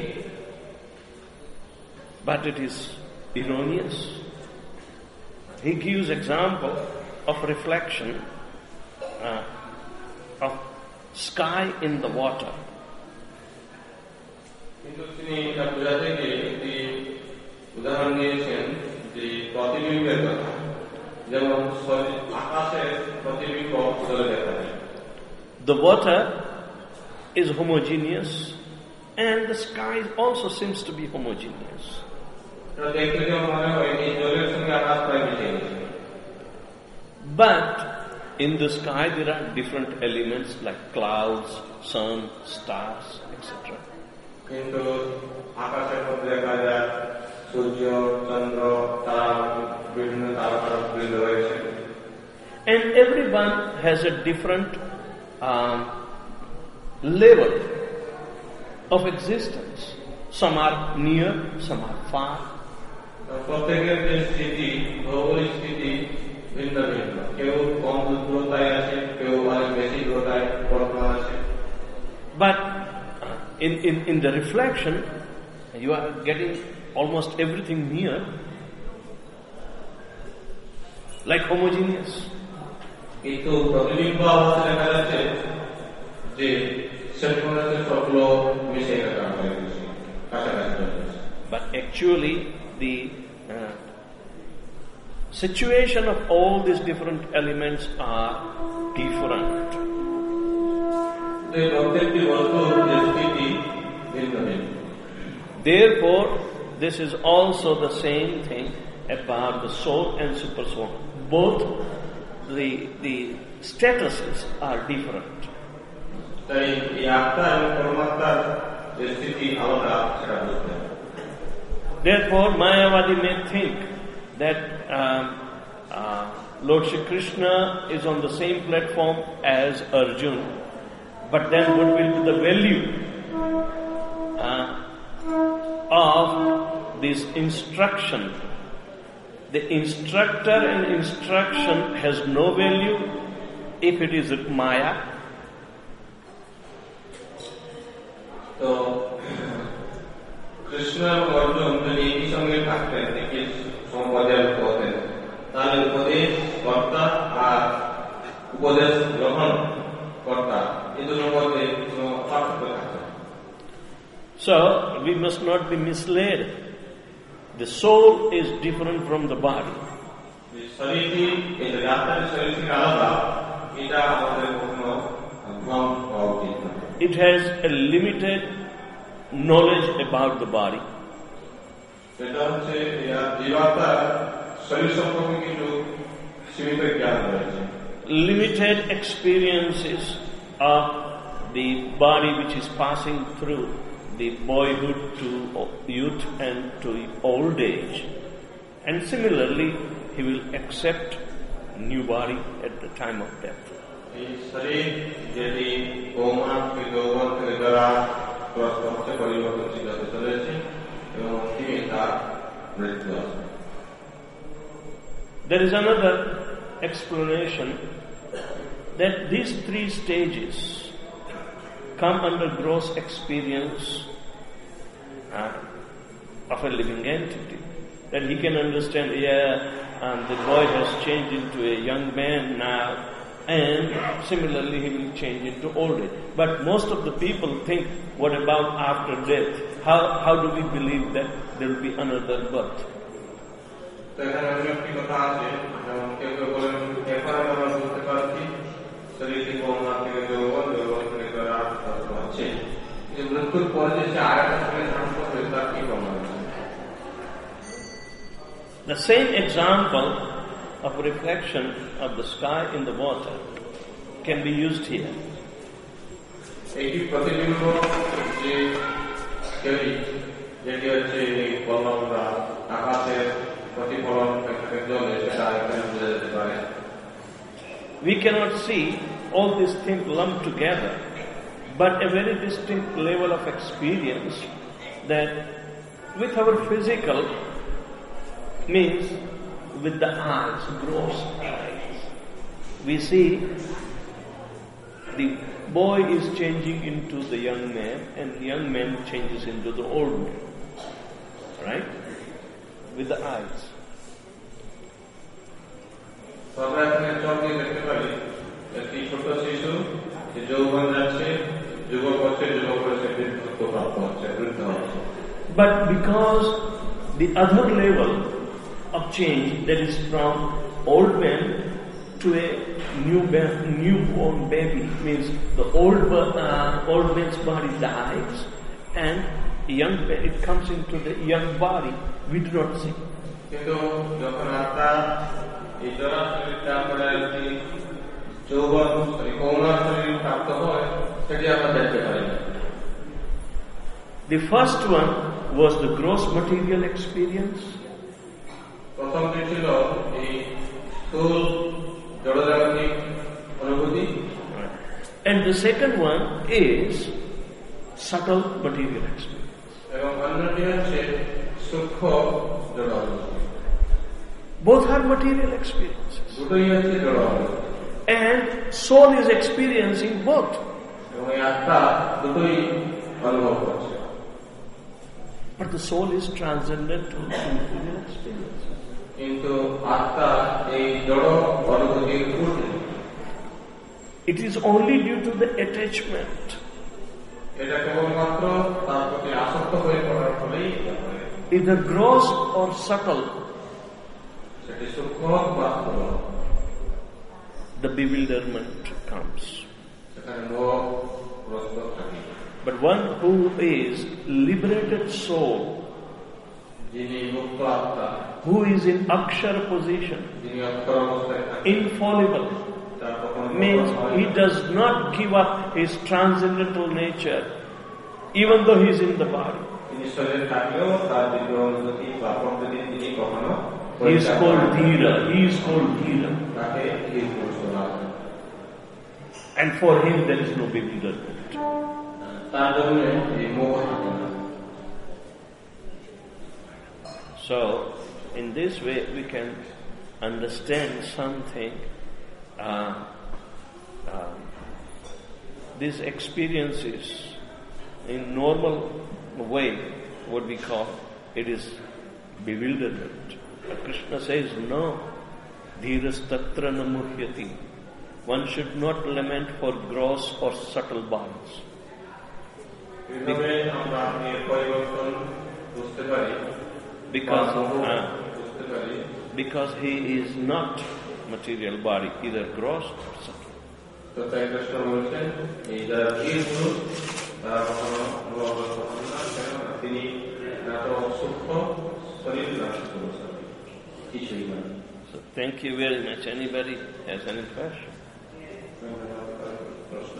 But it is erroneous. He gives example of reflection uh, of sky in the water. কিন্তু তিনি এটা বোঝাতে গিয়ে একটি উদাহরণ দিয়েছেন যে প্রতিবিম্বের কথা, যেমন আকাশের প্রতিবিম্ব জলে দেখা যায়। The water is homogeneous and the sky also seems to be homogeneous. দেখতে যেমন মনে হয় এই জলের সঙ্গে আকাশ প্রায় মিশে গেছে। But in the sky there are different elements like clouds, sun, stars, et cetera. কিন্তু আকাশের মধ্যে দেখা যায় সূর্য, চন্দ্র, তারা, বিভিন্ন তারকাবৃন্দ রয়েছে। And everyone has a different um, level of existence. Some are near, some are far. প্রত্যেকের যে স্থিতি, ভৌগোলিক স্থিতি ভিন্ন ভিন্ন। কেউ কম দূরতায় আছে, কেউ অনেক বেশি দূরতায় বর্তমান আছে। But in, in, in the reflection, you are getting almost everything near, like homogeneous. কিন্তু প্রতিবিম্ব অবস্থা দেখা যাচ্ছে যে সেগুলো সবগুলো মিশে গেছে, কাছাকাছি। But actually, the uh, situation of all these different elements are different. Therefore, this is also the same thing about the soul and super soul. Both the the statuses are different. Therefore, Mayavadi may think that um, uh, Lord Shri Krishna is on the same platform as Arjuna, but then what will be the value uh, of this instruction? The instructor and instruction has no value if it is Maya. So, Krishna এবং অর্জুন যদি একই সঙ্গে থাকতেন, একই সম্প্রদায়ের হতেন, তাহলে উপদেশ কর্তা আর উপদেশ গ্রহণ কর্তা এই দুটোর মধ্যে কোনো পার্থক্য থাকবে। So we must not be misled. The soul is different from the body. শরীরটি এই যে আত্মার শরীর থেকে আলাদা, এটা আমাদের কখনো ভ্রম হওয়া উচিত না। It has a limited knowledge about the body. এটা হচ্ছে জীবাত্মার শরীর সম্পর্কে কিছু সীমিত জ্ঞান রয়েছে। Limited experiences of the body which is passing through the boyhood to youth and to old age. And similarly, he will accept new body at the time of death. এই শরীর যেটি কৌমার থেকে যৌবন থেকে জরা ক্রমে পরিবর্তনশীল হতে চলেছে এবং অন্তিমে তার মৃত্যু আসবে। There is another explanation that these three stages come under gross experience uh, of a living entity. That he can understand, yeah, and the boy has changed into a young man now, and similarly he will change into old age. But most of the people think, what about after death? How how do we believe that there will be another birth? তো এখানে অন্য একটি কথা আছে, যেমন কেউ কেউ বলেন এখন আমরা বুঝতে পারছি শরীরটি কৌমার থেকে যৌবন, যৌবন থেকে জরা হচ্ছে, যে মৃত্যুর পরে যে আর একটা শরীর ধারণ করবে তার কি প্রমাণ? The same example of reflection of the sky in the water can be used here. একটি প্রতিবিম্ব যে তৈরি, যেটি হচ্ছে বলরা আকাশের প্রতিফলন থেকে জলে, সেটা এখানে বোঝা যেতে পারে। We cannot see all these things lumped together, but a very distinct level of experience that with our physical means with the eyes, gross eyes, we see the boy is changing into the young man and the young man changes into the old man. Right? With the eyes. তো আমরা এখানে চোখে দেখতে পারি একটি ছোট শিশু যে যৌবন যাচ্ছে, যুবক হচ্ছে, যুবক হচ্ছে, বৃদ্ধত্ব প্রাপ্ত হচ্ছে, বৃদ্ধ হচ্ছে। But because the other level of change, that is from old man to a new ba- newborn baby, means the old uh, old man's body dies and young it comes into the young body. We do not see. কিন্তু যখন আত্মা এই জরা শরীরটা আমরা একটি যৌবন কৌমার শরীর প্রাপ্ত হয়, সেটি আমরা দেখতে পারি না। The first one was the gross material experience. প্রথমটি ছিল এই স্থূল জড়জাগতিক অনুভূতি, and the second one is subtle material experience. এবং অন্যটি হচ্ছে সূক্ষ্ম জড় অনুভূতি। Both are material experiences, দুটোই হচ্ছে জড় অনুভূতি, and soul is experiencing both. এবং এই আত্মা দুটোই অনুভব করছে। But the soul is transcendent to material experience. কিন্তু আত্মা এই জড় অনুভূতির ঊর্ধ্বে। It is only due to the attachment. এটা কেবলমাত্র তার প্রতি আসক্ত হয়ে পড়ার ফলেই Either gross or subtle, সেটি সূক্ষ্ম বা স্থূল, the bewilderment comes. সেখানে মোহগ্রস্ত থাকে। But one who is liberated soul, যিনি মুক্ত আত্মা, who is in akshara position, যিনি অক্ষর অবস্থায় থাকেন, infallible, তার কখনো means he does not give up his transcendental nature, even though he is in the body. তিনি শরীরে থাকলেও তার দিব্য অনুভূতি বা প্রকৃতি তিনি কখনো He is called Dhira. He is called Dhira. তাকে ধীর পুরুষ বলা হয়। And for him there is no bewilderment. তার জন্য এই মোহ থাকে না। So, in this way we can understand something. Uh, uh, these experiences in normal way, what we call, it is bewilderment. But Krishna says, no, dhiras tatra na muhyati. One should not lament for gross or subtle bodies. এইভাবে আমরা এর পরিবর্তন বুঝতে পারি, Because, বা মোহ uh, বুঝতে পারি, because he is not material body, either gross or subtle. তো তাই কৃষ্ণ বলছেন এই যারা ধীর পুরুষ তারা কখনো মোহগ্রস্ত হন না, কেননা তিনি না তো সূক্ষ্ম শরীর না স্থূল শরীর, কিছুই না। So thank you very much. Anybody has any question? প্রশ্ন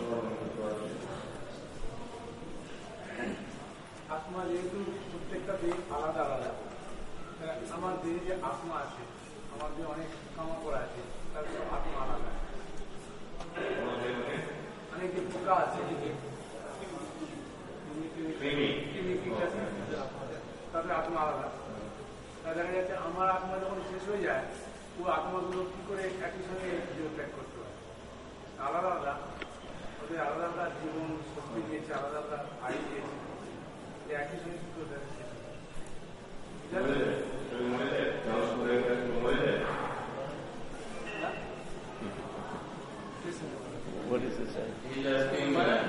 আত্মা যেহেতু প্রত্যেকটা দেহ আলাদা আলাদা, আমার দেহে যে আত্মা আছে, আমার দেহে অনেক কামা করা আছে, তার আত্মা আলাদা। অনেক যে পোকা আছে তাদের আত্মা আলাদা। তা দেখা যাচ্ছে আমার আত্মা যখন শেষ হয়ে যায় ও আত্মাগুলো কি করে একই সঙ্গে জীবন ত্যাগ করতে হয়, আলাদা আলাদা ওদের আলাদা আলাদা জীবন শক্তি দিয়েছে, আলাদা আলাদা আয় দিয়েছে, একই সঙ্গে কি করতে What is this? He just came back.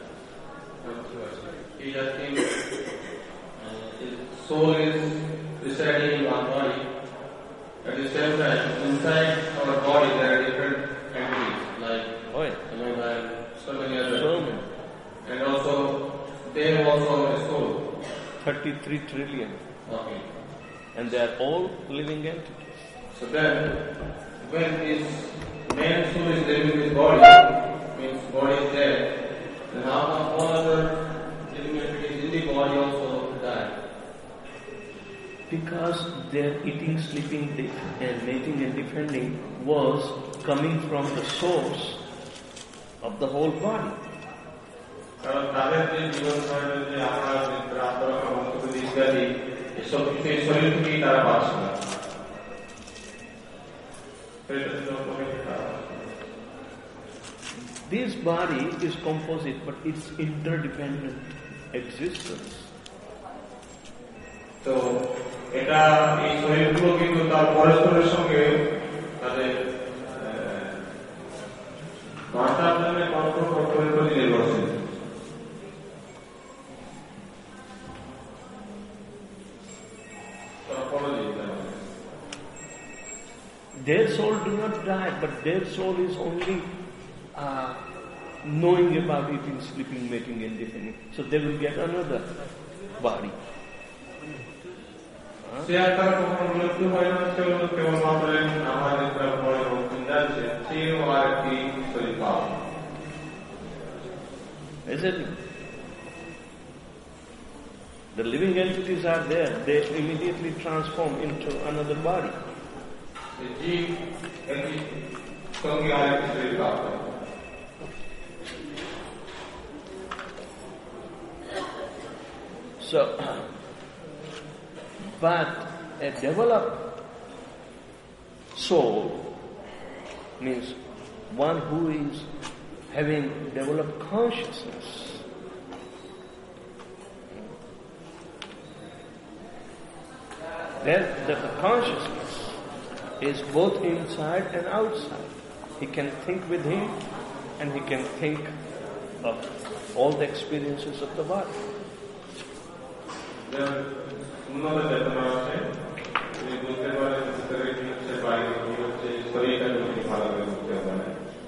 He just came. Uh, his soul is residing in one body. At the same time, inside our body there are different entities like Oh yeah. you know, and so many other. So many. And also, they have also a soul. thirty-three trillion. Okay. And they are all living entities. So then, when his main soul is living in his body, means body is dead, then how come all other living entities in the body also die? Because their eating, sleeping, and mating and defending was coming from the source of the whole body. কারণ তাদের যে জীবন শৈলী যে আমরা আত্মরক্ষা ইত্যাদি এসব কিছু এই শরীর থেকেই তারা পাচ্ছে না। This body is composite, but it's interdependent existence. তো এটা এই শরীরগুলো কিন্তু তার পরস্পরের সঙ্গে তাদের বার্তাবরণের পার্থক্য পরিবর্তন নির্ভরশীল। Their soul do not die, but their soul is only uh, knowing about eating, sleeping, mating, and defending. So they will get another body. সে আর তার কখনো মৃত্যু হয় না, সেও কেবলমাত্র আমার যেটা পরে ভক্তি যাচ্ছে সেও আর একটি শরীর পাবে। Is it? The living entities are there. They immediately transform into another body. জীব একটি সঙ্গে আর একটি শরীর পাবে। So, but a developed soul means one who is having developed consciousness. Then the consciousness is both inside and outside. He can think with him and he can think of all the experiences of the body. উন্নত চেতনা আছে, তিনি বুঝতে পারেন ভিতরে কি হচ্ছে, বাইরে কি হচ্ছে, শরীরটা যদি ভালোভাবে বুঝতে পারে।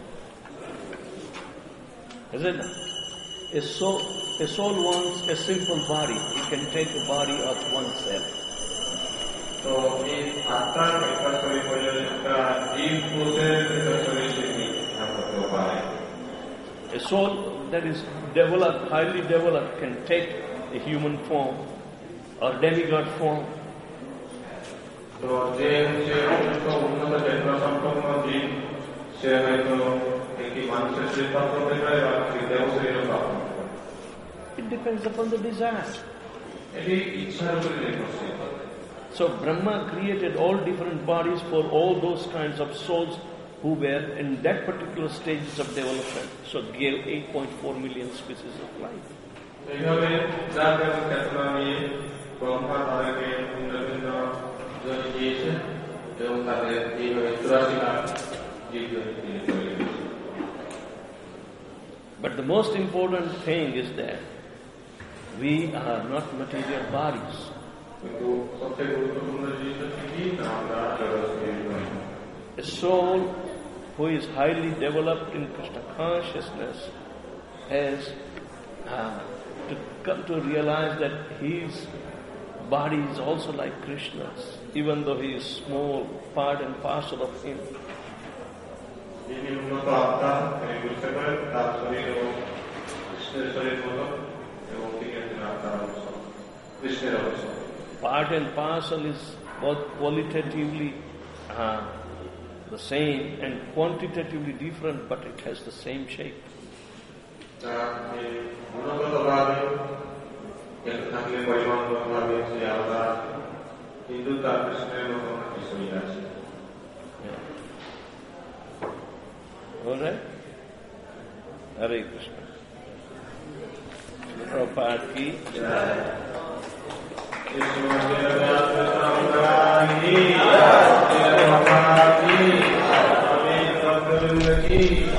Is it? A soul, a soul wants a simple body. He can take a body of oneself. তো এই আত্মার একটা শরীর হলে একটা জীব কোষের একটা শরীর তিনি করতে পারে। A soul that is developed, highly developed, can take a human form or demigod form. তো যে হচ্ছে উন্নত চেতনা সম্পন্ন জীব, সে হয়তো একটি মানুষের শরীর প্রাপ্ত হতে পারে বা দেহ শরীর প্রাপ্ত হতে পারে। It depends upon the desire. এটি ইচ্ছার উপরে নির্ভরশীল। So Brahma created all different bodies for all those kinds of souls who were in that particular stages of development. So gave eight point four million species of life. এইভাবে যার যেমন চেতনা নিয়ে ব্রহ্মা তাদেরকে ভিন্ন ভিন্ন জমি দিয়েছে এবং তাদের এইভাবে চুরাশি লাখ জীব জমি তৈরি করেছে। But the most important thing is that we are not material bodies. কিন্তু সবচেয়ে গুরুত্বপূর্ণ জিনিস হচ্ছে কি, আমরা জড়শরীর নই। A soul who is highly developed in Krishna consciousness has uh, to come to realize that his body is also like Krishna's, even though he is small, part and parcel of him. যিনি উন্নত আত্মা, তিনি বুঝতে পারেন তার শরীর এবং কৃষ্ণের শরীর মতো এবং তিনি একজন আত্মার অংশ, কৃষ্ণের অংশ। Part and parcel is both qualitatively uh, the same and quantitatively different, but it has the same shape. গুণগতভাবে একটু থাকলে পরিমাণগতভাবে সে আলাদা, কিন্তু তার কৃষ্ণের মতন কিছুই আছে। হরে কৃষ্ণ। প্রভুপাদ কি জয়। की